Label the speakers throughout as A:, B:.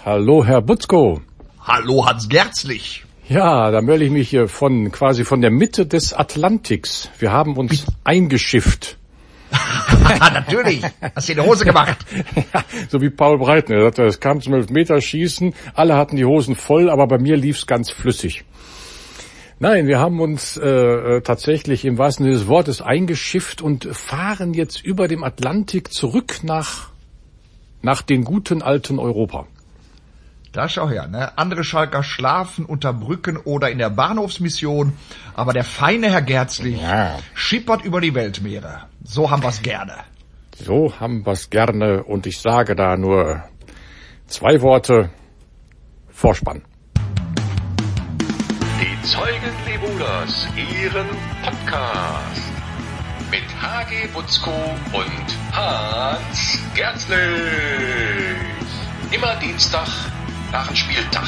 A: Hallo, Herr Butzko.
B: Hallo, Hans Gerzlich.
A: Ja, da melde ich mich hier quasi von der Mitte des Atlantiks. Wir haben uns eingeschifft.
B: Natürlich, hast du in die Hose gemacht.
A: Ja, so wie Paul Breitner. Er sagte, es kam zum Elfmeterschießen, alle hatten die Hosen voll, aber bei mir lief's ganz flüssig. Nein, wir haben uns tatsächlich im wahrsten Sinne des Wortes eingeschifft und fahren jetzt über dem Atlantik zurück nach den guten alten Europa.
B: Da schau her, ne? Andere Schalker schlafen unter Brücken oder in der Bahnhofsmission, aber der feine Herr Gerzlich schippert über die Weltmeere. So haben wir's gerne.
A: So haben wir's gerne und ich sage da nur 2 Worte. Vorspann.
C: Die Zeugen Lebuders, ihren Podcast. Mit H.G. Butzko und Hans Gerzlich. Immer Dienstag nach dem Spieltag.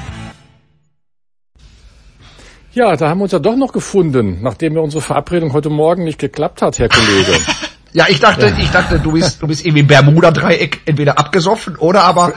A: Ja, da haben wir uns ja doch noch gefunden, nachdem mir unsere Verabredung heute Morgen nicht geklappt hat, Herr Kollege.
B: Ja, ich dachte, du bist irgendwie im Bermuda-Dreieck entweder abgesoffen oder aber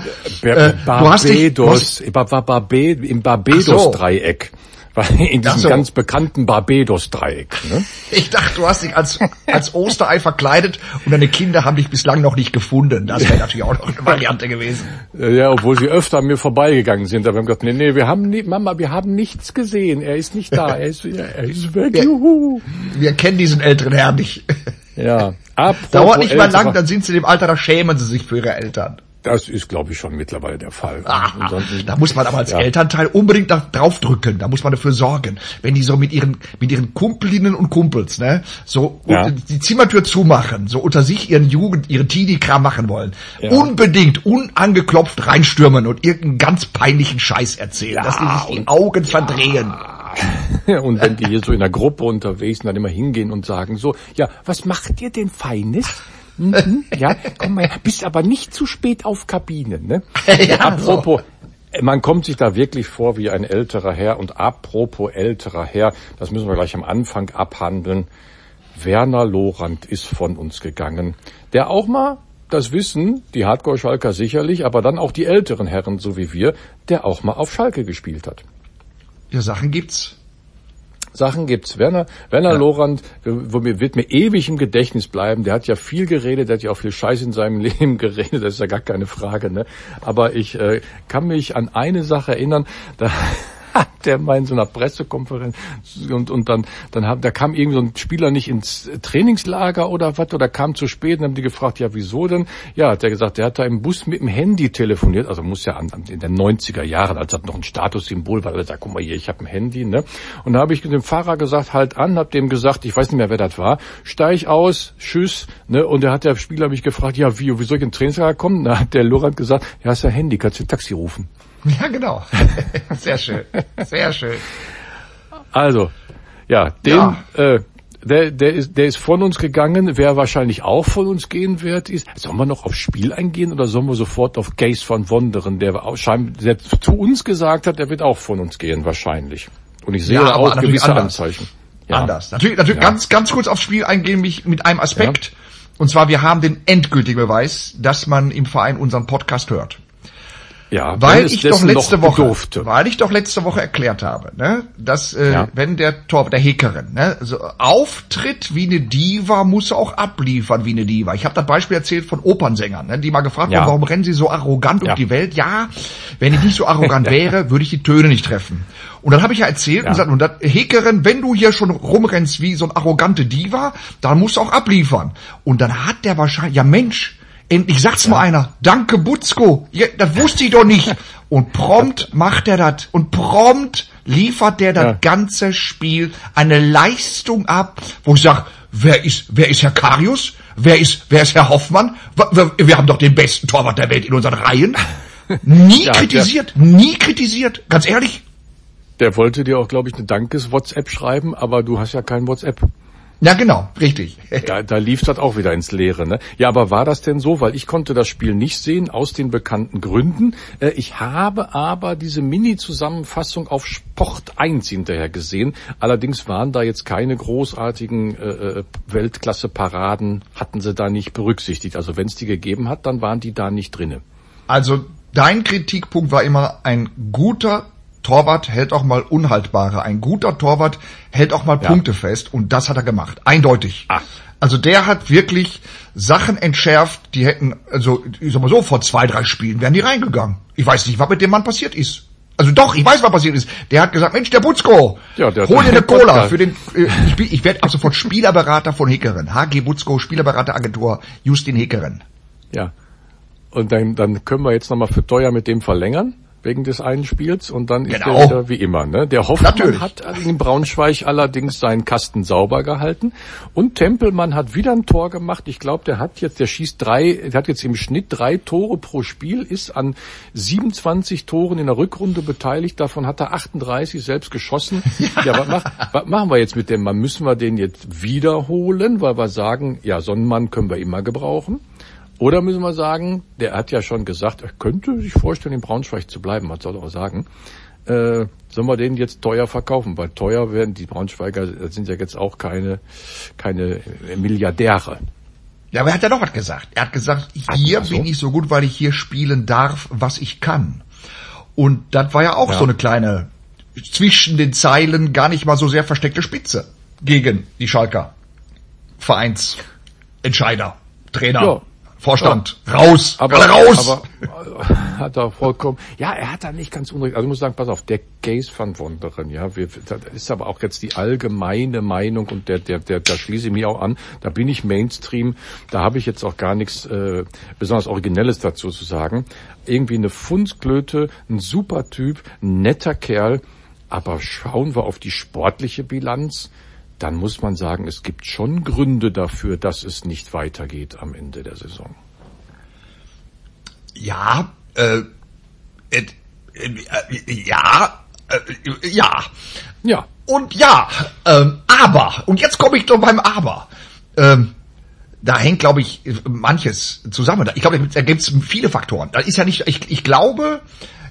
A: im Barbados-Dreieck. In diesem ganz bekannten Barbados-Dreieck. Ne?
B: Ich dachte, du hast dich als Osterei verkleidet und deine Kinder haben dich bislang noch nicht gefunden. Das wäre natürlich auch noch eine Variante gewesen.
A: Ja, obwohl sie öfter an mir vorbeigegangen sind. Aber wir haben gesagt, nee, wir haben nichts gesehen. Er ist nicht da. Er ist weg. Juhu.
B: Wir kennen diesen älteren Herrn nicht.
A: Ja.
B: Dauert nicht mal lang, dann sind sie in dem Alter, da schämen sie sich für ihre Eltern.
A: Das ist, glaube ich, schon mittlerweile der Fall.
B: Da muss man aber als Elternteil unbedingt draufdrücken. Da muss man dafür sorgen. Wenn die so mit ihren Kumpelinnen und Kumpels, ne, so die Zimmertür zumachen, so unter sich ihren Teenie-Kram machen wollen, unbedingt unangeklopft reinstürmen und irgendeinen ganz peinlichen Scheiß erzählen, dass die sich die Augen verdrehen.
A: Und wenn die hier so in der Gruppe unterwegs sind, dann immer hingehen und sagen so, ja, was macht ihr denn Feines? Ja, komm mal, bist aber nicht zu spät auf Kabine, ne?
B: Ja,
A: apropos, man kommt sich da wirklich vor wie ein älterer Herr und apropos älterer Herr, das müssen wir gleich am Anfang abhandeln. Werner Lorant ist von uns gegangen, der auch mal, das wissen die Hardcore-Schalker sicherlich, aber dann auch die älteren Herren, so wie wir, der auch mal auf Schalke gespielt hat.
B: Ja, Sachen gibt's.
A: Werner Lorant wird mir ewig im Gedächtnis bleiben. Der hat ja viel geredet, der hat ja auch viel Scheiß in seinem Leben geredet, das ist ja gar keine Frage, ne? Aber ich kann mich an eine Sache erinnern, da hat der mal in so einer Pressekonferenz und dann da kam irgend so ein Spieler nicht ins Trainingslager oder was, oder kam zu spät, und haben die gefragt, ja, wieso denn? Ja, hat er gesagt, der hat da im Bus mit dem Handy telefoniert, also muss ja in den 90er Jahren, als das noch ein Statussymbol war, weil er sagt, guck mal hier, ich habe ein Handy, ne? Und da habe ich dem Fahrer gesagt, halt an, hab dem gesagt, ich weiß nicht mehr, wer das war, steig aus, tschüss, ne? Und der Spieler mich gefragt, ja, wie soll ich in den Trainingslager kommen? Da hat der Lorant gesagt, ja, hast ja Handy, kannst du ein Taxi rufen.
B: Ja, genau. Sehr schön. Sehr schön.
A: Also, ja, der ist von uns gegangen. Wer wahrscheinlich auch von uns gehen wird, ist, sollen wir noch aufs Spiel eingehen oder sollen wir sofort auf Kees van Wonderen, der zu uns gesagt hat, der wird auch von uns gehen, wahrscheinlich. Und ich sehe auch gewisse Anzeichen.
B: Ja. Anders. Natürlich ganz kurz aufs Spiel eingehen, mich mit einem Aspekt. Ja. Und zwar, wir haben den endgültigen Beweis, dass man im Verein unseren Podcast hört.
A: Ja,
B: weil ich doch letzte Woche erklärt habe, ne, dass wenn der Hekerin, ne, so auftritt wie eine Diva, muss er auch abliefern wie eine Diva. Ich habe das Beispiel erzählt von Opernsängern, ne, die mal gefragt wurden, warum rennen sie so arrogant um die Welt? Ja, wenn ich nicht so arrogant wäre, würde ich die Töne nicht treffen. Und dann habe ich ja erzählt und gesagt, und das Hekerin, wenn du hier schon rumrennst wie so ein arrogante Diva, dann musst du auch abliefern. Und dann hat der wahrscheinlich, ja Mensch, endlich sagt's mal einer, danke Butzko, ja, das wusste ich doch nicht. Und prompt macht er das und prompt liefert der das ganze Spiel eine Leistung ab, wo ich sag, wer ist Herr Karius? Wer ist Herr Hoffmann? Wir haben doch den besten Torwart der Welt in unseren Reihen. Nie kritisiert, ganz ehrlich.
A: Der wollte dir auch, glaube ich, eine Dankes-WhatsApp schreiben, aber du hast ja kein WhatsApp.
B: Ja, genau, richtig.
A: Da lief das auch wieder ins Leere, ne? Ja, aber war das denn so? Weil ich konnte das Spiel nicht sehen, aus den bekannten Gründen. Ich habe aber diese Mini-Zusammenfassung auf Sport 1 hinterher gesehen. Allerdings waren da jetzt keine großartigen Weltklasse-Paraden, hatten sie da nicht berücksichtigt. Also wenn es die gegeben hat, dann waren die da nicht drinne.
B: Also dein Kritikpunkt war immer, ein guter Torwart hält auch mal Unhaltbare. Ein guter Torwart hält auch mal Punkte fest. Und das hat er gemacht. Eindeutig. Also der hat wirklich Sachen entschärft, die hätten, also ich sag mal so, vor 2-3 Spielen wären die reingegangen. Ich weiß nicht, was mit dem Mann passiert ist. Also doch, ich weiß, was passiert ist. Der hat gesagt, Mensch, der Butzko, hol dir eine Cola für den, ich werde ab sofort Spielerberater von Heckeren. HG Butzko, Spielerberateragentur, Justin Heckeren.
A: Ja. Und dann können wir jetzt nochmal für teuer mit dem verlängern, wegen des einen Spiels, und dann ist der wieder wie immer, ne? Der Hoffmann hat in Braunschweig allerdings seinen Kasten sauber gehalten, und Tempelmann hat wieder ein Tor gemacht. Ich glaube, der hat jetzt im Schnitt 3 Tore pro Spiel, ist an 27 Toren in der Rückrunde beteiligt, davon hat er 38 selbst geschossen. Ja, was machen wir jetzt mit dem Mann? Müssen wir den jetzt wiederholen, weil wir sagen, ja, so einen Mann können wir immer gebrauchen? Oder müssen wir sagen, der hat ja schon gesagt, er könnte sich vorstellen, in Braunschweig zu bleiben, was soll er auch sagen, sollen wir den jetzt teuer verkaufen? Weil teuer werden die Braunschweiger, sind ja jetzt auch keine Milliardäre.
B: Ja, aber er hat ja noch was gesagt. Er hat gesagt, hier bin ich so gut, weil ich hier spielen darf, was ich kann. Und das war ja auch so eine kleine, zwischen den Zeilen gar nicht mal so sehr versteckte Spitze gegen die Schalker. Vereinsentscheider, Trainer. Ja. Vorstand, raus,
A: aber hat er vollkommen, er hat da nicht ganz unrecht, also ich muss sagen, pass auf, der Case von Wonderen, das ist aber auch jetzt die allgemeine Meinung, und da schließe ich mich auch an, da bin ich Mainstream, da habe ich jetzt auch gar nichts besonders Originelles dazu zu sagen, irgendwie eine Fundsklöte, ein super Typ, ein netter Kerl, aber schauen wir auf die sportliche Bilanz, dann muss man sagen, es gibt schon Gründe dafür, dass es nicht weitergeht am Ende der Saison.
B: Ja. Und aber, und jetzt komme ich doch beim Aber. Da hängt, glaube ich, manches zusammen. Ich glaube, da gibt es viele Faktoren. Da ist ja nicht, ich glaube,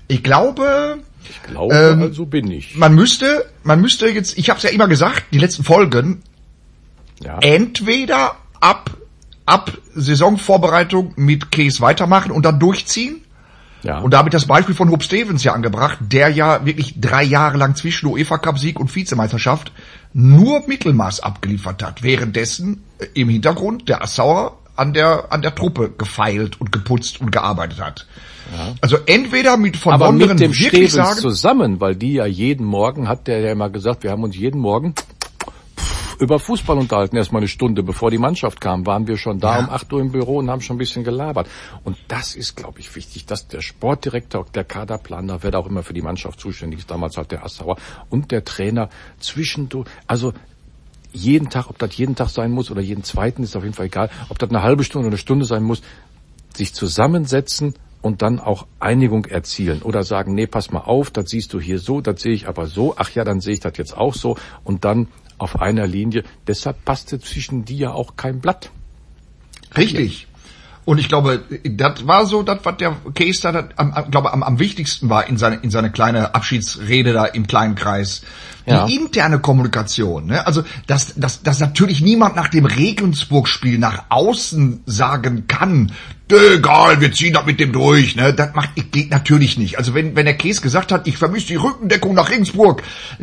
A: also bin ich.
B: Man müsste jetzt, ich habe es ja immer gesagt, die letzten Folgen, entweder ab Saisonvorbereitung mit Case weitermachen und dann durchziehen. Ja. Und da habe ich das Beispiel von Hub Stevens ja angebracht, der ja wirklich 3 Jahre lang zwischen UEFA-Cup-Sieg und Vizemeisterschaft nur Mittelmaß abgeliefert hat. Währenddessen im Hintergrund der Assauer an der Truppe gefeilt und geputzt und gearbeitet hat. Ja. Also entweder mit von
A: aber mit dem Stevens zusammen, weil die ja jeden Morgen, hat der ja immer gesagt, wir haben uns jeden Morgen über Fußball unterhalten, erstmal eine Stunde, bevor die Mannschaft kam, waren wir schon da um 8 Uhr im Büro und haben schon ein bisschen gelabert. Und das ist, glaube ich, wichtig, dass der Sportdirektor, der Kaderplaner, wer da auch immer für die Mannschaft zuständig ist, damals halt der Assauer, und der Trainer zwischendurch, also jeden Tag, ob das jeden Tag sein muss oder jeden zweiten, ist auf jeden Fall egal, ob das eine halbe Stunde oder eine Stunde sein muss, sich zusammensetzen und dann auch Einigung erzielen oder sagen, nee, pass mal auf, das siehst du hier so, das sehe ich aber so, ach ja, dann sehe ich das jetzt auch so, und dann auf einer Linie. Deshalb passte zwischen die ja auch kein Blatt.
B: Richtig. Und ich glaube, das war so, das, was der Case da, am wichtigsten war in seine kleine Abschiedsrede da im kleinen Kreis. Die interne Kommunikation, ne? Also, dass natürlich niemand nach dem Regensburg-Spiel nach außen sagen kann, egal, wir ziehen das mit dem durch, ne? Das geht natürlich nicht. Also, wenn der Case gesagt hat, ich vermisse die Rückendeckung nach Regensburg.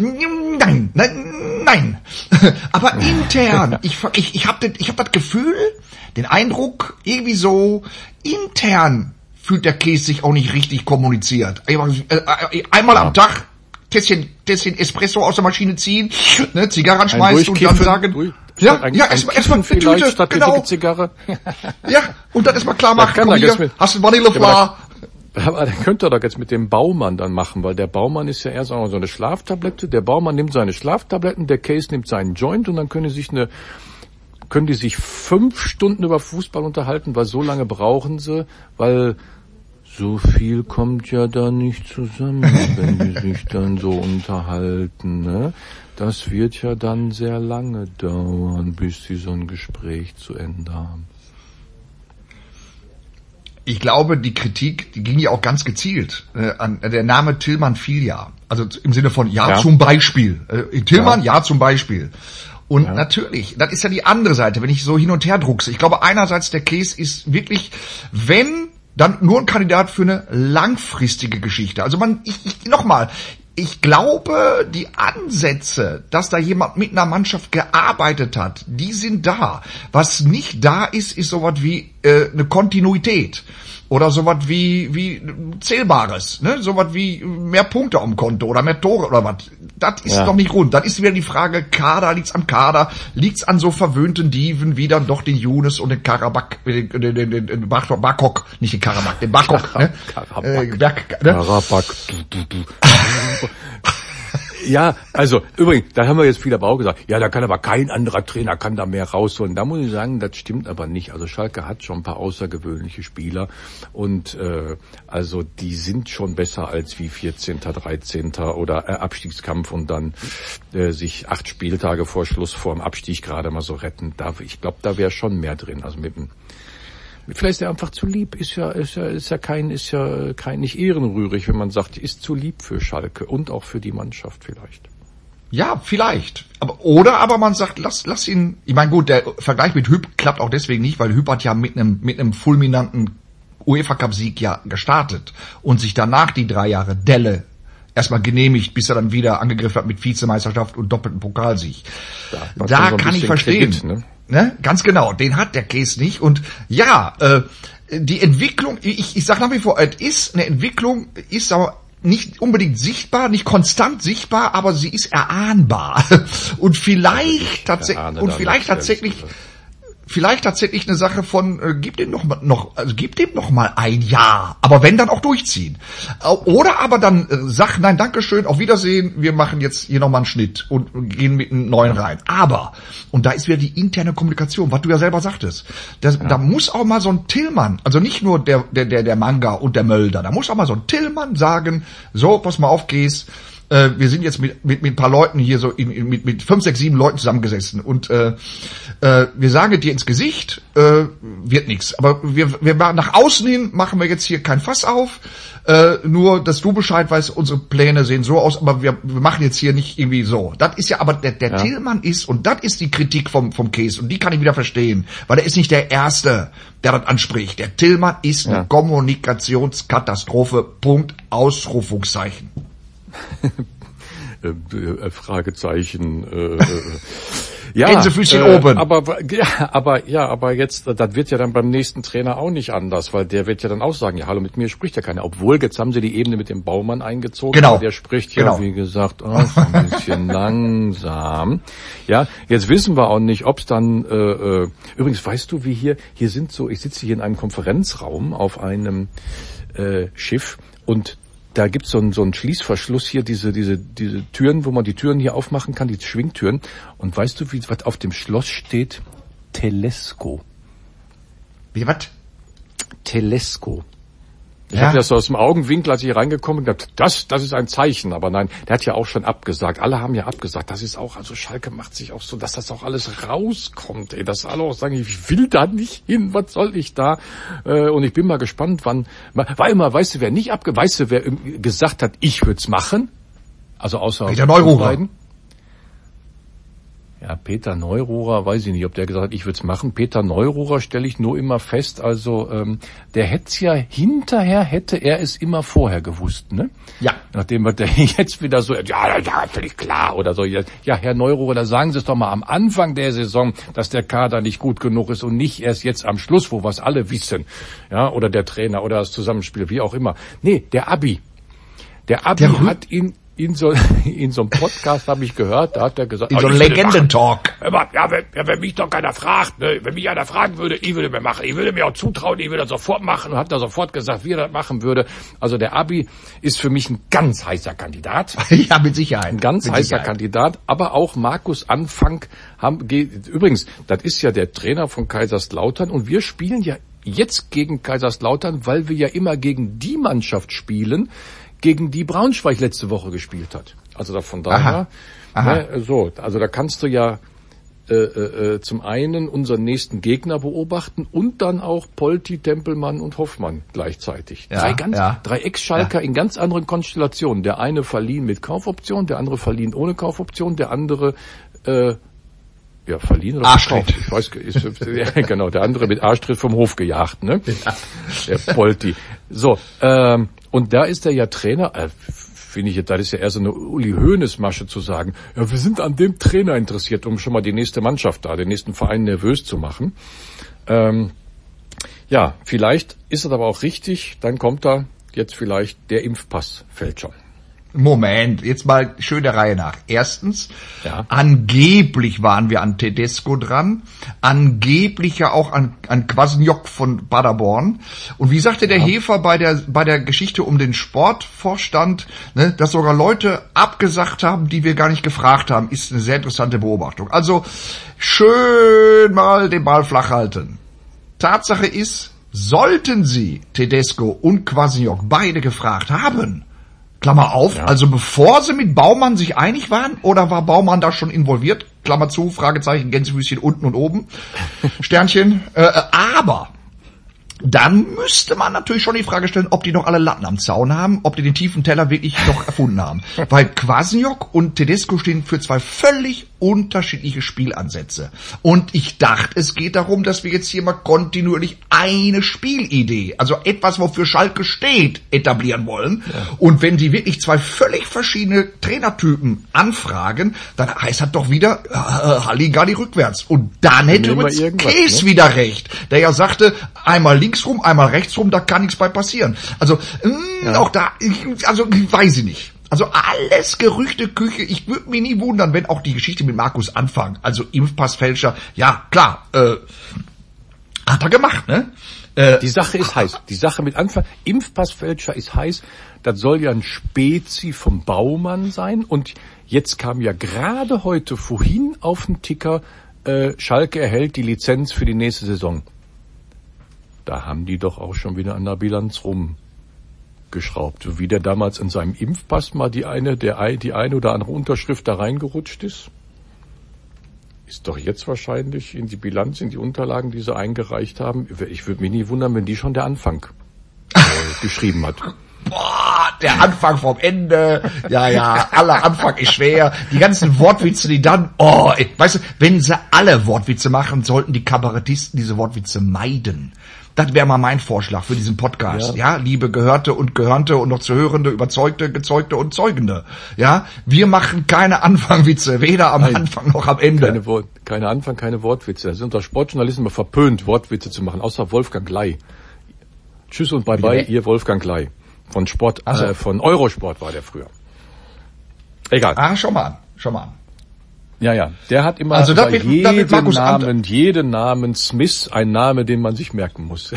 B: Nein. Aber intern, ich hab das Gefühl, den Eindruck, irgendwie so, intern fühlt der Case sich auch nicht richtig kommuniziert. Einmal am Tag Tässchen Espresso aus der Maschine ziehen, ne, Zigarre anschmeißen und dann sagen, erstmal eine Tüte,
A: statt genau. Zigarre.
B: Ja, und dann erstmal klar machen, komm hier, hast du Vanillefla.
A: Aber der könnte doch jetzt mit dem Baumann dann machen, weil der Baumann ist ja erst auch so eine Schlaftablette, der Baumann nimmt seine Schlaftabletten, der Case nimmt seinen Joint, und dann können die sich 5 Stunden über Fußball unterhalten, weil so lange brauchen sie, weil so viel kommt ja da nicht zusammen, wenn die sich dann so unterhalten, ne? Das wird ja dann sehr lange dauern, bis sie so ein Gespräch zu Ende haben.
B: Ich glaube, die Kritik, die ging ja auch ganz gezielt an der Name Tillmann fiel ja. Also im Sinne von zum Beispiel. Tillmann, zum Beispiel. Und natürlich, das ist ja die andere Seite, wenn ich so hin und her druckse. Ich glaube, einerseits der Case ist wirklich, wenn dann nur ein Kandidat für eine langfristige Geschichte. Also ich glaube, die Ansätze, dass da jemand mit einer Mannschaft gearbeitet hat, die sind da. Was nicht da ist sowas wie eine Kontinuität oder sowas wie Zählbares, ne? Sowas wie mehr Punkte am Konto oder mehr Tore oder was. Das ist doch nicht rund. Dann ist wieder die Frage, Kader, liegt's am Kader, liegt's an so verwöhnten Diven wie dann doch den Younes und den Karabak, den Bakok, nicht den Karabak, den Bakok, ne?
A: Karabak. Ja, also übrigens, da haben wir jetzt viele aber auch gesagt, ja, da kann aber kein anderer Trainer kann da mehr rausholen. Da muss ich sagen, das stimmt aber nicht. Also Schalke hat schon ein paar außergewöhnliche Spieler und also die sind schon besser als wie 14., 13. oder Abstiegskampf und dann sich 8 Spieltage vor Schluss vor dem Abstieg gerade mal so retten. Ich glaube, da wäre schon mehr drin. Also vielleicht ist er einfach zu lieb, ist ja kein nicht ehrenrührig, wenn man sagt, ist zu lieb für Schalke und auch für die Mannschaft vielleicht.
B: Ja, vielleicht. Aber man sagt, lass ihn, ich meine gut, der Vergleich mit Hüb klappt auch deswegen nicht, weil Hüb hat ja mit einem fulminanten UEFA-Cup-Sieg ja gestartet und sich danach die 3 Jahre Delle erstmal genehmigt, bis er dann wieder angegriffen hat mit Vizemeisterschaft und doppelten Pokalsieg. Da so kann ich verstehen. Kredit, ne? Ganz genau, den hat der Case nicht. Und ja, die Entwicklung, ich sag nach wie vor, eine Entwicklung ist aber nicht unbedingt sichtbar, nicht konstant sichtbar, aber sie ist erahnbar. Und vielleicht tatsächlich eine Sache von gib dem noch mal ein Jahr, aber wenn dann auch durchziehen. Oder aber dann sag nein, Dankeschön, auf Wiedersehen, wir machen jetzt hier noch mal einen Schnitt und gehen mit einem neuen rein. Aber und da ist wieder die interne Kommunikation, was du ja selber sagtest. Da muss auch mal so ein Tillmann, also nicht nur der Manga und der Mölder, da muss auch mal so ein Tillmann sagen, so, pass mal auf, Gees, wir sind jetzt mit ein paar Leuten hier so mit 5, 6, 7 Leuten zusammengesessen und wir sagen dir ins Gesicht, wird nichts. Aber wir nach außen hin machen wir jetzt hier kein Fass auf, nur dass du Bescheid weißt, unsere Pläne sehen so aus, aber wir machen jetzt hier nicht irgendwie so. Das ist ja aber der Tillmann ist, und das ist die Kritik vom Case, und die kann ich wieder verstehen, weil er ist nicht der Erste, der das anspricht. Der Tillmann ist eine Kommunikationskatastrophe. Punkt, Ausrufungszeichen.
A: Fragezeichen.
B: Ja, Gänsefüßchen oben.
A: Aber jetzt, das wird ja dann beim nächsten Trainer auch nicht anders, weil der wird ja dann auch sagen, ja, hallo, mit mir spricht ja keiner. Obwohl, jetzt haben sie die Ebene mit dem Baumann eingezogen.
B: Genau.
A: Der spricht ja, wie gesagt, ein bisschen langsam. Ja, jetzt wissen wir auch nicht, ob es dann, übrigens, weißt du, wie hier sind so, ich sitze hier in einem Konferenzraum auf einem Schiff und da gibt's so einen Schließverschluss hier, diese Türen, wo man die Türen hier aufmachen kann, die Schwingtüren. Und weißt du, was auf dem Schloss steht? Telesco.
B: Wie, was?
A: Telesco. Ich habe das so aus dem Augenwinkel, als ich hier reingekommen bin, gedacht, das ist ein Zeichen. Aber nein, der hat ja auch schon abgesagt. Alle haben ja abgesagt. Das ist auch, also Schalke macht sich auch so, dass das auch alles rauskommt. Dass alle auch sagen, ich will da nicht hin, was soll ich da? Und ich bin mal gespannt, wann, weißt du, wer gesagt hat, ich würde es machen? Also außer
B: Peter Neururer.
A: Ja, Peter Neururer, weiß ich nicht, ob der gesagt hat, ich würde es machen. Peter Neururer stelle ich nur immer fest, also der hätte er es immer vorher gewusst, ne?
B: Ja.
A: Nachdem der jetzt wieder so, ja, völlig klar oder so. Ja, Herr Neururer, da sagen Sie es doch mal am Anfang der Saison, dass der Kader nicht gut genug ist und nicht erst jetzt am Schluss, wo wir es alle wissen. Ja, oder der Trainer oder das Zusammenspiel, wie auch immer. Nee, der Abi hat ihn in so einem Podcast habe ich gehört, da hat er gesagt,
B: in so einem Legendentalk.
A: Ja, wenn mich doch keiner fragt, ne, wenn mich einer fragen würde, ich würde mir machen, ich würde mir auch zutrauen, ich würde das sofort machen, und hat da sofort gesagt, wie er das machen würde. Also der Abi ist für mich ein ganz heißer Kandidat.
B: Ja, mit Sicherheit.
A: Ein ganz heißer Kandidat, aber auch Markus Anfang übrigens, das ist ja der Trainer von Kaiserslautern, und wir spielen ja jetzt gegen Kaiserslautern, weil wir ja immer gegen die Mannschaft spielen, gegen die Braunschweig letzte Woche gespielt hat. Also von daher, so, also da kannst du ja zum einen unseren nächsten Gegner beobachten und dann auch Polti, Tempelmann und Hoffmann gleichzeitig. Drei Ex-Schalker in ganz anderen Konstellationen. Der eine verliehen mit Kaufoption, der andere verliehen ohne Kaufoption, der andere Ja, verliehen oder
B: Arschtritt.
A: Ich weiß, ja, genau, der andere mit Arschtritt vom Hof gejagt, ne? Ja. Der Polti. So, und da ist er ja Trainer, finde ich, das ist ja eher so eine Uli Hoeneß-Masche zu sagen, ja, wir sind an dem Trainer interessiert, um schon mal die nächste Mannschaft da, den nächsten Verein nervös zu machen. Ja, vielleicht ist es aber auch richtig, dann kommt da jetzt vielleicht der Impfpassfälscher.
B: Moment, jetzt mal schön der Reihe nach. Erstens, angeblich waren wir an Tedesco dran, angeblich ja auch an Kwasniok von Paderborn. Und wie sagte der Hefer bei der Geschichte um den Sportvorstand, ne, dass sogar Leute abgesagt haben, die wir gar nicht gefragt haben, ist eine sehr interessante Beobachtung. Also schön mal den Ball flach halten. Tatsache ist, sollten Sie Tedesco und Kwasniok beide gefragt haben, Klammer auf, also bevor sie mit Baumann sich einig waren, oder war Baumann da schon involviert? Klammer zu, Fragezeichen, Gänsefüßchen unten und oben, Sternchen, aber dann müsste man natürlich schon die Frage stellen, ob die noch alle Latten am Zaun haben, ob die den tiefen Teller wirklich noch erfunden haben. Weil Kwasniok und Tedesco stehen für zwei völlig unterschiedliche Spielansätze. Und ich dachte, es geht darum, dass wir jetzt hier mal kontinuierlich eine Spielidee, also etwas, wofür Schalke steht, etablieren wollen. Ja. Und wenn die wirklich zwei völlig verschiedene Trainertypen anfragen, dann heißt das doch wieder Halligalli rückwärts. Und dann hätte übrigens Kees wieder recht, der ja sagte, einmal links rum, einmal rechts rum, da kann nichts bei passieren. Also auch da, weiß ich nicht. Also alles Gerüchteküche. Ich würde mich nie wundern, wenn auch die Geschichte mit Markus Anfang, also Impfpassfälscher, ja klar, hat er gemacht, ne?
A: Die Sache ist heiß. Die Sache mit Anfang, Impfpassfälscher ist heiß. Das soll ja ein Spezi vom Baumann sein. Und jetzt kam ja gerade vorhin auf den Ticker, Schalke erhält die Lizenz für die nächste Saison. Da haben die doch auch schon wieder an der Bilanz rumgeschraubt. Wie der damals in seinem Impfpass mal die eine oder andere Unterschrift da reingerutscht ist. Ist doch jetzt wahrscheinlich in die Bilanz, in die Unterlagen, die sie eingereicht haben. Ich würde mich nie wundern, wenn die schon der Anfang geschrieben hat.
B: Boah, der Anfang vom Ende. Ja, aller Anfang ist schwer. Die ganzen Wortwitze, die dann, weißt du, wenn sie alle Wortwitze machen, sollten die Kabarettisten diese Wortwitze meiden. Das wäre mal mein Vorschlag für diesen Podcast. Ja, liebe Gehörte und Gehörnte und noch zu Hörende, Überzeugte, Gezeugte und Zeugende. Ja, wir machen keine Anfangwitze, weder am Anfang noch am Ende.
A: Keine Anfang, keine Wortwitze. Es ist unter Sportjournalisten immer verpönt, Wortwitze zu machen, außer Wolfgang Ley. Tschüss und bye-bye, ihr Wolfgang Ley. Von von Eurosport war der früher. Egal.
B: Schau mal an.
A: Ja, der hat immer jeden Namen Smith, ein Name, den man sich merken muss.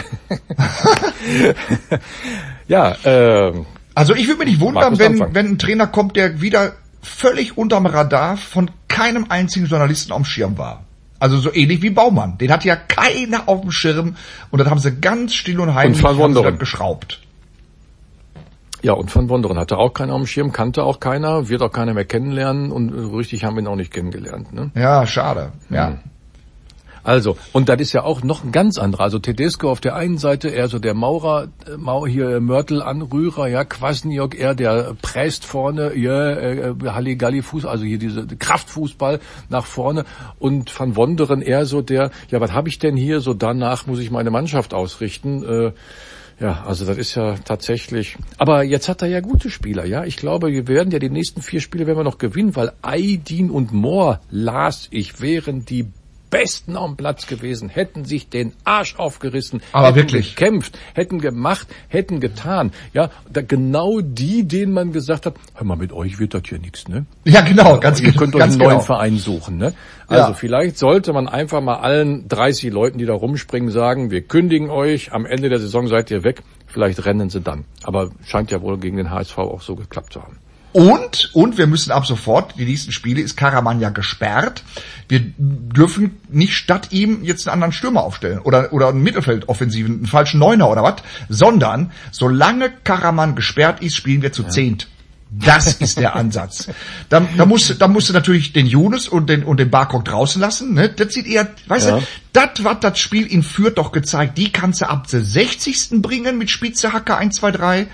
B: Also ich würde mich nicht wundern, wenn ein Trainer kommt, der wieder völlig unterm Radar von keinem einzigen Journalisten auf dem Schirm war. Also so ähnlich wie Baumann. Den hat ja keiner auf dem Schirm und dann haben sie ganz still und heimlich geschraubt.
A: Ja, und Van Wonderen hatte auch keiner auf dem Schirm, kannte auch keiner, wird auch keiner mehr kennenlernen und richtig haben wir ihn auch nicht kennengelernt. Ne?
B: Ja, schade. Ja.
A: Also, und das ist ja auch noch ein ganz anderer. Also Tedesco auf der einen Seite, eher so der Mörtel-Anrührer, ja, Kwasniok, eher der presst vorne, Halligalli-Fuß, also hier diese Kraftfußball nach vorne. Und Van Wonderen eher so der, ja, was habe ich denn hier? So danach muss ich meine Mannschaft ausrichten. Ja, also das ist ja tatsächlich, aber jetzt hat er ja gute Spieler, ja. Ich glaube, wir werden ja die nächsten 4 Spiele werden wir noch gewinnen, weil Aydin und Mohr, wären die Besten auf dem Platz gewesen, hätten sich den Arsch aufgerissen,
B: aber
A: hätten
B: wirklich
A: gekämpft, hätten gemacht, hätten getan. Ja, genau die, denen man gesagt hat, hör mal, mit euch wird das hier nichts, ne?
B: Ja, genau, ganz genau.
A: Ihr könnt euch einen neuen Verein suchen, ne? Also vielleicht sollte man einfach mal allen 30 Leuten, die da rumspringen, sagen, wir kündigen euch, am Ende der Saison seid ihr weg, vielleicht rennen sie dann. Aber scheint ja wohl gegen den HSV auch so geklappt zu haben.
B: Und wir müssen ab sofort, die nächsten Spiele ist Karaman ja gesperrt. Wir dürfen nicht statt ihm jetzt einen anderen Stürmer aufstellen oder einen Mittelfeldoffensiven, einen falschen Neuner oder was, sondern solange Karaman gesperrt ist, spielen wir zu 10. Das ist der Ansatz. Da musst du natürlich den Younes und den Barkok draußen lassen, ne? Das sieht eher, weißt du, das hat das Spiel in Fürth doch gezeigt. Die kannst du ab der 60. bringen mit Spitze Hacker 1, 2, 3.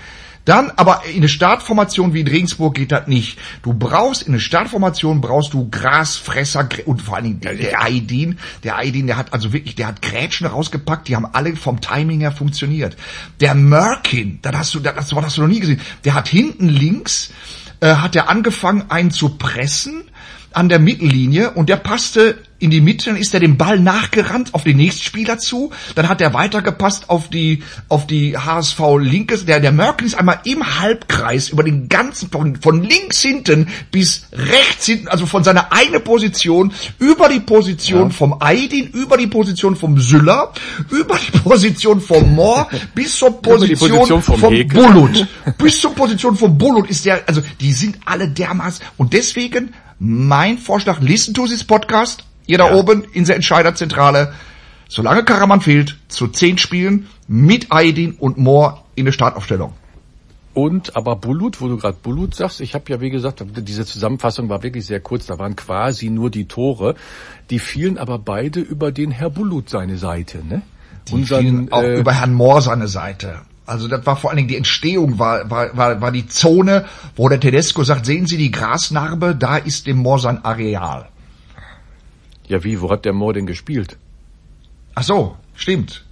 B: Dann, aber in eine Startformation wie in Regensburg geht das nicht. Du brauchst, in eine Startformation brauchst du Grasfresser und vor allen Dingen der Aydin, der hat also wirklich, der hat Grätschen rausgepackt, die haben alle vom Timing her funktioniert. Der Merkin, das hast du noch nie gesehen, der hat hinten links, hat der angefangen, einen zu pressen an der Mittellinie und der passte in die Mitte, dann ist er dem Ball nachgerannt auf den nächsten Spieler zu, dann hat er weitergepasst auf die HSV Linkes, der Merkin ist einmal im Halbkreis über den ganzen, von links hinten bis rechts hinten, also von seiner eigenen Position, über die Position vom Aydin, über die Position vom Süller, über die Position vom Mohr, bis zur Position vom Bulut. Bis zur Position vom Bulut ist der, also die sind alle dermaßen, und deswegen mein Vorschlag, listen to this Podcast, ihr da oben in der Entscheiderzentrale, solange Karaman fehlt, zu 10 Spielen mit Aydin und Mohr in der Startaufstellung.
A: Und aber Bulut, wo du gerade Bulut sagst, ich habe ja wie gesagt, diese Zusammenfassung war wirklich sehr kurz, da waren quasi nur die Tore, die fielen aber beide über den Herr Bulut seine Seite, ne?
B: Die fielen auch über Herrn Mohr seine Seite. Also das war vor allen Dingen die Entstehung, war die Zone, wo der Tedesco sagt, sehen Sie die Grasnarbe, da ist dem Mohr sein Areal.
A: Ja, wie? Wo hat der Mohr denn gespielt?
B: Ach so, stimmt.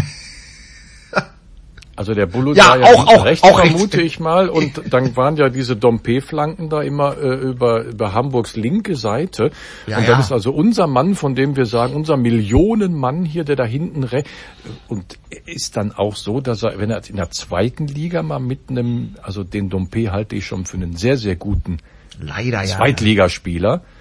A: Also der Bulut war ja auch rechts, vermute ich mal. Und dann waren ja diese Dompe-Flanken da immer über Hamburgs linke Seite. Ja, und dann ist also unser Mann, von dem wir sagen, unser Millionenmann hier, der da hinten und ist dann auch so, dass er, wenn er in der zweiten Liga mal mit einem, also den Dompe halte ich schon für einen sehr, sehr guten Zweitligaspieler,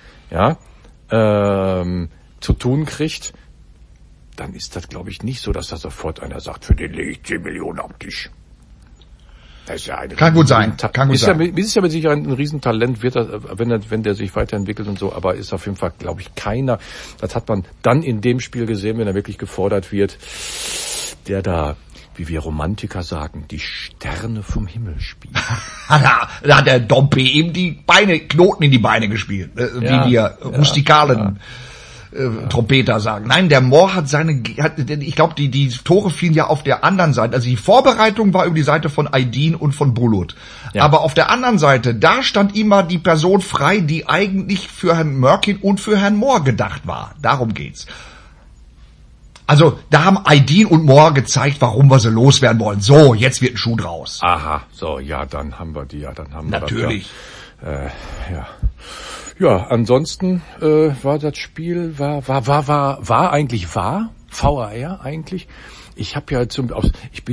A: zu tun kriegt, dann ist das, glaube ich, nicht so, dass da sofort einer sagt, für den lege ich 10 Millionen auf dich. Das ist ja
B: kann gut sein.
A: Ist ja mit Sicherheit ein Riesentalent, wird er, wenn der sich weiterentwickelt und so, aber ist auf jeden Fall, glaube ich, keiner. Das hat man dann in dem Spiel gesehen, wenn er wirklich gefordert wird, der da, wie wir Romantiker sagen, die Sterne vom Himmel spielt.
B: Da hat der Dompe eben Knoten in die Beine gespielt, wie wir rustikalen Trompeter sagen. Nein, der Mohr ich glaube, die Tore fielen ja auf der anderen Seite. Also die Vorbereitung war über die Seite von Aydin und von Bulut. Ja. Aber auf der anderen Seite, da stand immer die Person frei, die eigentlich für Herrn Merkin und für Herrn Mohr gedacht war. Darum geht's. Also, da haben Aydin und Mohr gezeigt, warum wir sie loswerden wollen. So, jetzt wird ein Schuh draus.
A: Aha, so, dann haben wir die,
B: natürlich.
A: Ja, ansonsten war das Spiel war eigentlich VAR eigentlich. Ich habe ja habe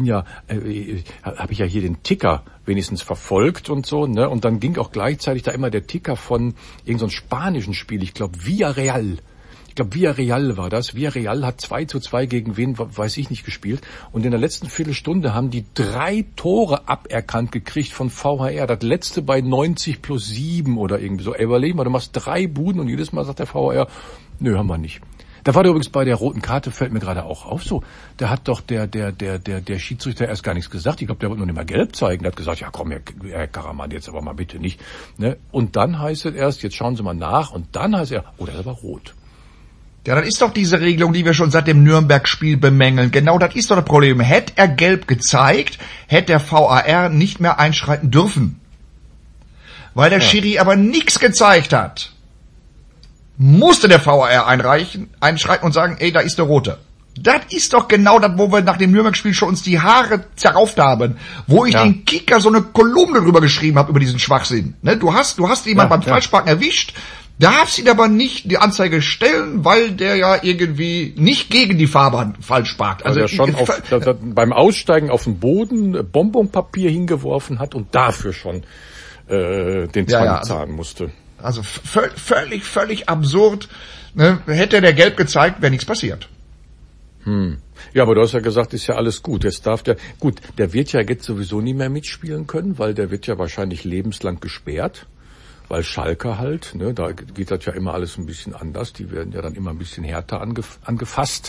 A: ich ja hier den Ticker wenigstens verfolgt und so, ne? Und dann ging auch gleichzeitig da immer der Ticker von irgendeinem spanischen Spiel, ich glaube Villarreal war das. Villarreal hat 2:2 gegen wen, weiß ich nicht, gespielt. Und in der letzten Viertelstunde haben die 3 Tore aberkannt gekriegt von VAR. Das letzte bei 90+7 oder irgendwie so. Überleg mal, du machst 3 Buden und jedes Mal sagt der VAR, nö, haben wir nicht. Da war der übrigens bei der roten Karte, fällt mir gerade auch auf so. Da hat doch der Schiedsrichter erst gar nichts gesagt. Ich glaube, der wollte nur nicht mal gelb zeigen. Der hat gesagt, ja komm, Herr Karaman, jetzt aber mal bitte nicht. Ne? Und dann heißt es erst, jetzt schauen Sie mal nach. Und dann heißt er, das ist aber rot.
B: Ja, das ist doch diese Regelung, die wir schon seit dem Nürnberg-Spiel bemängeln. Genau, das ist doch das Problem. Hätte er gelb gezeigt, hätte der VAR nicht mehr einschreiten dürfen. Weil der Schiri aber nichts gezeigt hat, musste der VAR einschreiten und sagen, da ist der Rote. Das ist doch genau das, wo wir nach dem Nürnberg-Spiel schon uns die Haare zerrauft haben. Wo ich den Kicker so eine Kolumne drüber geschrieben habe, über diesen Schwachsinn. Ne? Du hast jemanden beim Falschparken erwischt, darfst ihn aber nicht die Anzeige stellen, weil der ja irgendwie nicht gegen die Fahrbahn falsch parkt.
A: Also der schon beim Aussteigen auf den Boden Bonbonpapier hingeworfen hat und dafür schon den Zwang zahlen musste.
B: Also völlig absurd. Ne? Hätte der gelb gezeigt, wäre nichts passiert.
A: Ja, aber du hast ja gesagt, ist ja alles gut. Jetzt der wird ja jetzt sowieso nie mehr mitspielen können, weil der wird ja wahrscheinlich lebenslang gesperrt. Weil Schalke halt, ne, da geht das ja immer alles ein bisschen anders. Die werden ja dann immer ein bisschen härter angefasst.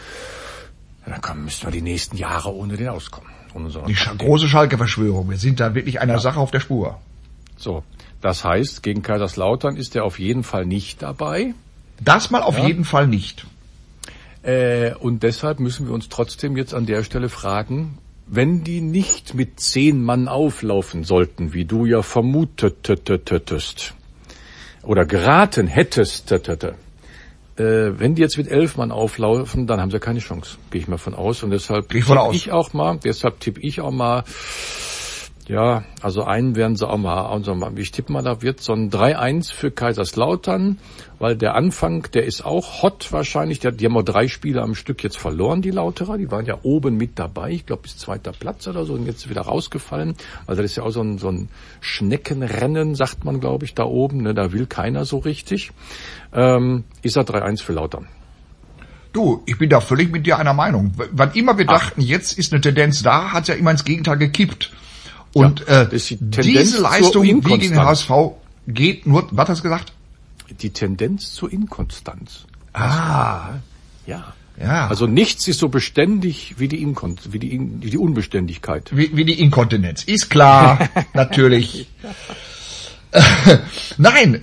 A: Ja, dann müssen wir die nächsten Jahre ohne den auskommen.
B: Die große Schalke-Verschwörung. Wir sind da wirklich einer Sache auf der Spur.
A: So, das heißt, gegen Kaiserslautern ist er auf jeden Fall nicht dabei.
B: Das mal auf jeden Fall nicht.
A: Und deshalb müssen wir uns trotzdem jetzt an der Stelle fragen, wenn die nicht mit 10 Mann auflaufen sollten, wie du ja vermutetest oder geraten hättest, wenn die jetzt mit 11 Mann auflaufen, dann haben sie keine Chance, gehe ich mal von aus. Und deshalb tippe ich auch mal, ja, also einen werden sie auch mal, ich tippe mal, da wird so ein 3-1 für Kaiserslautern, weil der Anfang, der ist auch hot wahrscheinlich, die haben auch 3 Spiele am Stück jetzt verloren, die Lauterer, die waren ja oben mit dabei, ich glaube bis 2. Platz oder so und jetzt wieder rausgefallen, also das ist ja auch so ein Schneckenrennen, sagt man glaube ich, da oben, ne, da will keiner so richtig, ist er 3-1 für Lautern.
B: Du, ich bin da völlig mit dir einer Meinung, wann immer wir dachten, jetzt ist eine Tendenz da, hat es ja immer ins Gegenteil gekippt. Und diese Leistung wie gegen den HSV geht nur, was hast du gesagt?
A: Die Tendenz zur Inkonstanz.
B: Ja.
A: Also nichts ist so beständig wie die Unbeständigkeit.
B: Wie die Inkontinenz. Ist klar, natürlich. Nein,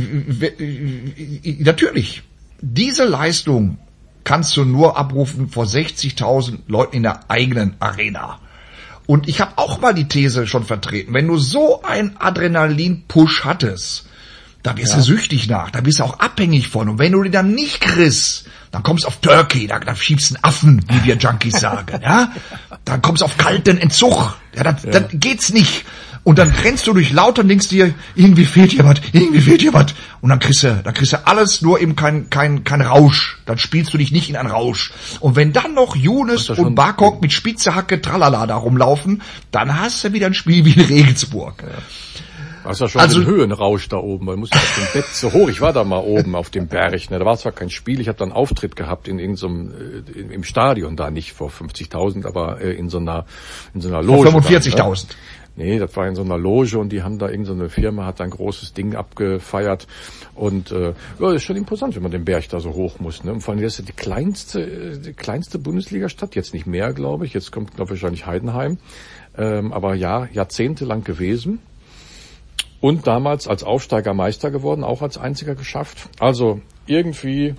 B: natürlich. Diese Leistung kannst du nur abrufen vor 60.000 Leuten in der eigenen Arena. Und ich habe auch mal die These schon vertreten, wenn du so einen Adrenalin-Push hattest, da bist du süchtig nach, da bist du auch abhängig von. Und wenn du den dann nicht kriegst, dann kommst du auf Turkey, da schiebst du einen Affen, wie wir Junkies sagen, ja. Dann kommst du auf kalten Entzug, dann geht's nicht. Und dann rennst du durch Lautern und denkst dir, irgendwie fehlt hier was. Und dann kriegst du alles nur eben kein Rausch. Dann spielst du dich nicht in einen Rausch. Und wenn dann noch Younes und Barkok mit spitze Hacke Tralala da rumlaufen, dann hast du wieder ein Spiel wie in Regensburg.
A: Ja. Du hast ja schon den Höhenrausch da oben, man muss ja auf dem Bett so hoch. Ich war da mal oben auf dem Berg, ne? Da war zwar kein Spiel, ich habe da einen Auftritt gehabt in irgendeinem im Stadion da, nicht vor 50.000, aber in so einer Loge.
B: Vor 45.000.
A: Nee, das war in so einer Loge und die haben da irgendeine Firma, hat da ein großes Ding abgefeiert und das ist schon imposant, wenn man den Berg da so hoch muss, ne? Und vor allem, das ist die kleinste Bundesliga-Stadt, jetzt nicht mehr, glaube ich, jetzt kommt wahrscheinlich Heidenheim, aber ja, jahrzehntelang gewesen und damals als Aufsteiger Meister geworden, auch als einziger geschafft. Also irgendwie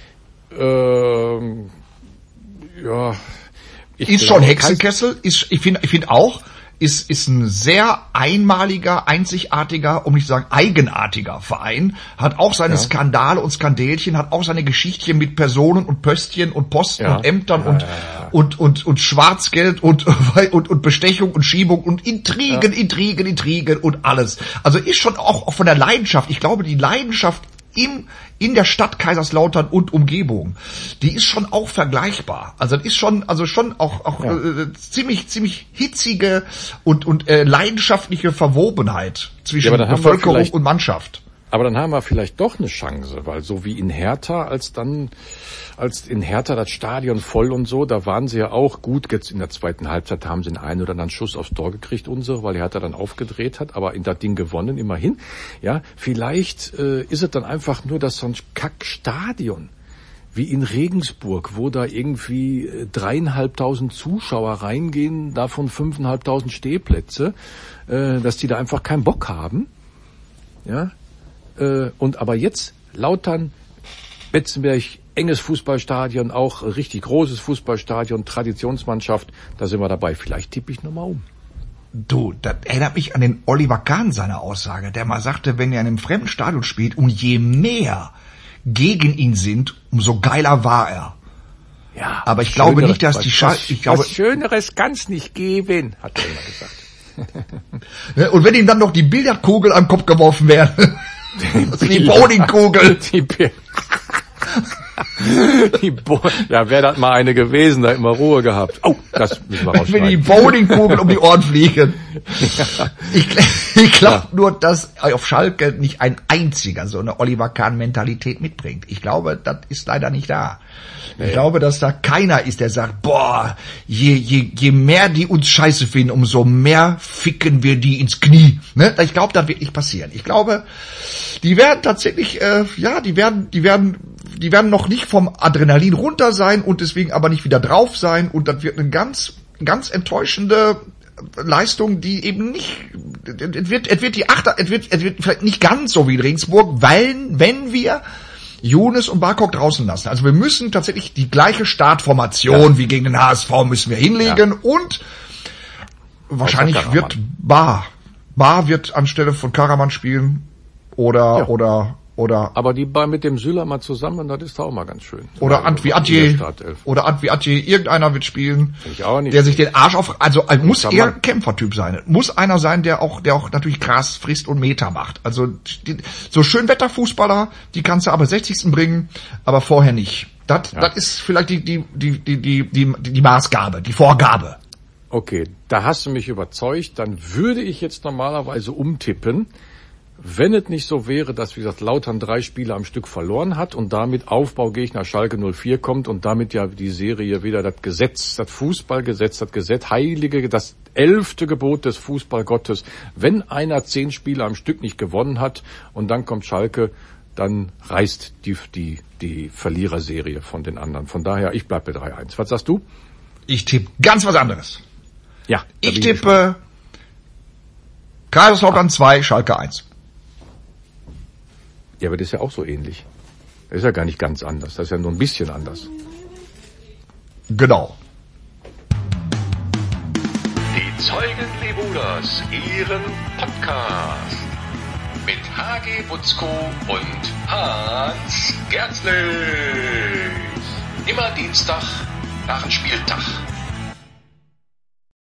B: ist schon Hexenkessel, ich finde auch, ist ein sehr einmaliger, einzigartiger, um nicht zu sagen eigenartiger Verein, hat auch seine Skandale und Skandälchen, hat auch seine Geschichtchen mit Personen und Pöstchen und Posten und Ämtern und Schwarzgeld und Bestechung und Schiebung und Intrigen und alles. Also ist schon auch von der Leidenschaft, ich glaube, die Leidenschaft in der Stadt Kaiserslautern und Umgebung, die ist schon auch vergleichbar. Also das ist schon auch ziemlich hitzige und leidenschaftliche Verwobenheit zwischen Bevölkerung und Mannschaft.
A: Aber dann haben wir vielleicht doch eine Chance, weil so wie in Hertha, als in Hertha das Stadion voll und so, da waren sie ja auch gut. Jetzt in der zweiten Halbzeit haben sie den einen oder anderen Schuss aufs Tor gekriegt, weil die Hertha dann aufgedreht hat, aber in das Ding gewonnen, immerhin. Ja, vielleicht ist es dann einfach nur, dass so ein Kackstadion wie in Regensburg, wo da irgendwie 3.500 Zuschauer reingehen, davon 5.500 Stehplätze, dass die da einfach keinen Bock haben. Ja. Und aber jetzt Lautern, Betzenberg, enges Fußballstadion, auch richtig großes Fußballstadion, Traditionsmannschaft, da sind wir dabei. Vielleicht tippe ich nochmal um.
B: Du, das erinnert mich an den Oliver Kahn, seine Aussage, der mal sagte, wenn er in einem fremden Stadion spielt und je mehr gegen ihn sind, umso geiler war er.
A: Ja.
B: Aber ich glaube nicht, dass
A: was Schöneres kann's nicht geben, hat er immer
B: gesagt. Und wenn ihm dann noch die Billardkugel am Kopf geworfen wäre, die Bowlingkugel.
A: Wäre das mal eine gewesen, da immer Ruhe gehabt. Oh, das müssen wir rausschneiden.
B: Wenn die Bowlingkugel um die Ohren fliegen. Ja. Ich glaube nur, dass auf Schalke nicht ein einziger so eine Oliver Kahn-Mentalität mitbringt. Ich glaube, das ist leider nicht da. Ich glaube, dass da keiner ist, der sagt, boah, je mehr die uns scheiße finden, umso mehr ficken wir die ins Knie. Ne? Ich glaube, das wird nicht passieren. Ich glaube, die werden tatsächlich, die werden noch nicht vom Adrenalin runter sein und deswegen aber nicht wieder drauf sein und das wird eine ganz, ganz enttäuschende Leistung, die eben nicht, es wird vielleicht nicht ganz so wie in Regensburg, wenn wir Younes und Barkok draußen lassen. Also wir müssen tatsächlich die gleiche Startformation wie gegen den HSV müssen wir hinlegen und Wahrscheinlich wird Bar wird anstelle von Karaman spielen oder
A: aber die beiden mit dem Süler mal zusammen, das ist auch mal ganz schön.
B: Oder Antwi Atje. Irgendeiner wird spielen.
A: Ich auch nicht.
B: Der sich den Arsch muss eher ein Kämpfertyp sein. Muss einer sein, der auch natürlich Gras frisst und Meter macht. Also, so Schönwetterfußballer, die kannst du aber 60. bringen, aber vorher nicht. Das ist vielleicht die Maßgabe, die Vorgabe.
A: Okay, da hast du mich überzeugt. Dann würde ich jetzt normalerweise umtippen, wenn es nicht so wäre, dass, wie gesagt, Lautern 3 Spiele am Stück verloren hat und damit Aufbaugegner Schalke 04 kommt und damit ja die Serie wieder das Gesetz, das Fußballgesetz, das Gesetz, das 11. Gebot des Fußballgottes. Wenn einer 10 Spiele am Stück nicht gewonnen hat und dann kommt Schalke, dann reißt die Verliererserie von den anderen. Von daher, ich bleib bei 3-1. Was sagst du?
B: Ich tippe ganz was anderes.
A: Ja.
B: Ich tippe Kaiserslautern 2, Schalke 1.
A: Ja, aber das ist ja auch so ähnlich. Das ist ja gar nicht ganz anders. Das ist ja nur ein bisschen anders.
B: Genau.
C: Die Zeugen Lebuders, Ihren Podcast. Mit HG Butzko und Hans Gärtlich. Immer Dienstag nach dem Spieltag.